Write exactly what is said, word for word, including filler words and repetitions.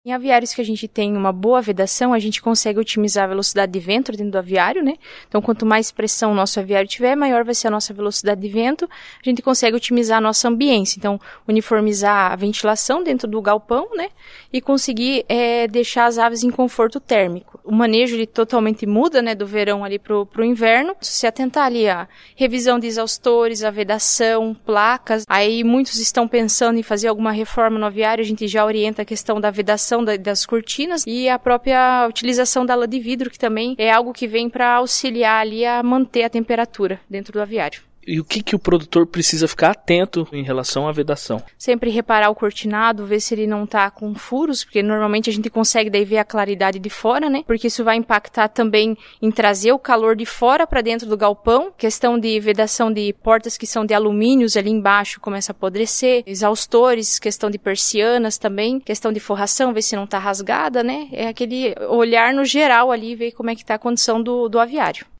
Em aviários que a gente tem uma boa vedação, a gente consegue otimizar a velocidade de vento dentro do aviário, né? Então, quanto mais pressão o nosso aviário tiver, maior vai ser a nossa velocidade de vento. A gente consegue otimizar a nossa ambiência. Então, uniformizar a ventilação dentro do galpão, né? E conseguir é, deixar as aves em conforto térmico. O manejo, ele totalmente muda, né? Do verão ali pro, pro inverno. Se você atentar ali a revisão de exaustores, a vedação, placas. Aí, muitos estão pensando em fazer alguma reforma no aviário. A gente já orienta a questão da vedação das cortinas e a própria utilização da lã de vidro, que também é algo que vem para auxiliar ali a manter a temperatura dentro do aviário. E o que, que o produtor precisa ficar atento em relação à vedação? Sempre reparar o cortinado, ver se ele não tá com furos, porque normalmente a gente consegue daí ver a claridade de fora, né? Porque isso vai impactar também em trazer o calor de fora para dentro do galpão. Questão de vedação de portas que são de alumínios ali embaixo começa a apodrecer. Exaustores, questão de persianas também. Questão de forração, ver se não tá rasgada, né? É aquele olhar no geral ali, ver como é que tá a condição do, do aviário.